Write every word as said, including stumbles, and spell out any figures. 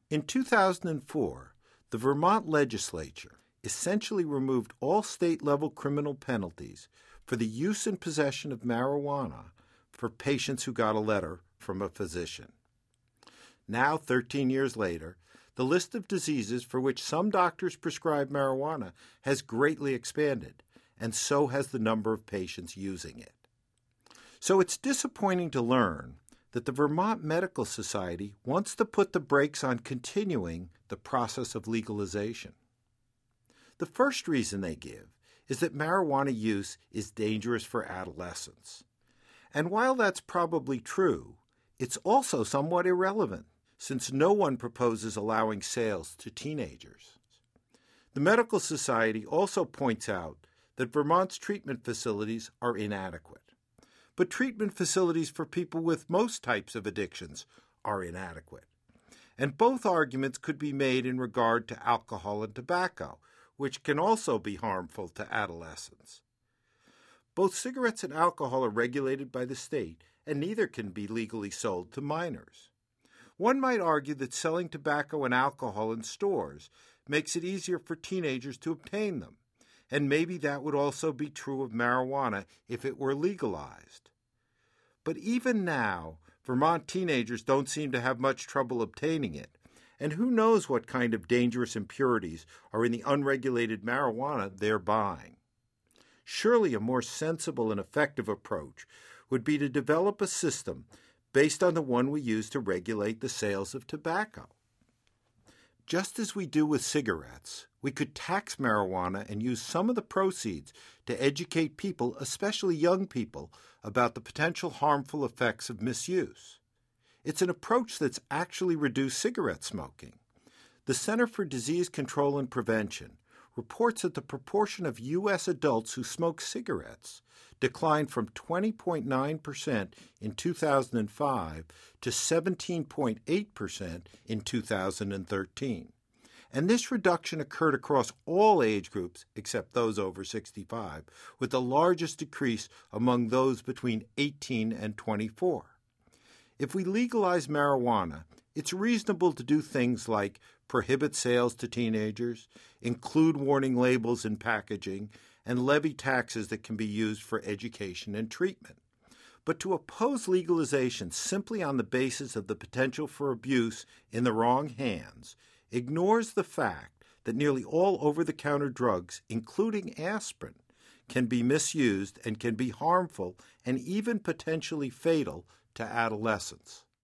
In two thousand four, the Vermont legislature essentially removed all state-level criminal penalties for the use and possession of marijuana for patients who got a letter from a physician. Now, thirteen years later, the list of diseases for which some doctors prescribe marijuana has greatly expanded, and so has the number of patients using it. So it's disappointing to learn that the Vermont Medical Society wants to put the brakes on continuing the process of legalization. The first reason they give is that marijuana use is dangerous for adolescents. And while that's probably true, it's also somewhat irrelevant, since no one proposes allowing sales to teenagers. The Medical Society also points out that Vermont's treatment facilities are inadequate. But treatment facilities for people with most types of addictions are inadequate. And both arguments could be made in regard to alcohol and tobacco, which can also be harmful to adolescents. Both cigarettes and alcohol are regulated by the state, and neither can be legally sold to minors. One might argue that selling tobacco and alcohol in stores makes it easier for teenagers to obtain them, and maybe that would also be true of marijuana if it were legalized. But even now, Vermont teenagers don't seem to have much trouble obtaining it, and who knows what kind of dangerous impurities are in the unregulated marijuana they're buying. Surely a more sensible and effective approach would be to develop a system based on the one we use to regulate the sales of tobacco. Just as we do with cigarettes, we could tax marijuana and use some of the proceeds to educate people, especially young people, about the potential harmful effects of misuse. It's an approach that's actually reduced cigarette smoking. The Center for Disease Control and Prevention reports that the proportion of U S adults who smoke cigarettes declined from twenty point nine percent in two thousand five to seventeen point eight percent in two thousand thirteen. And this reduction occurred across all age groups except those over sixty-five, with the largest decrease among those between eighteen and twenty-four. If we legalize marijuana, it's reasonable to do things like prohibit sales to teenagers, include warning labels in packaging, and levy taxes that can be used for education and treatment. But to oppose legalization simply on the basis of the potential for abuse in the wrong hands ignores the fact that nearly all over-the-counter drugs, including aspirin, can be misused and can be harmful and even potentially fatal to adolescents.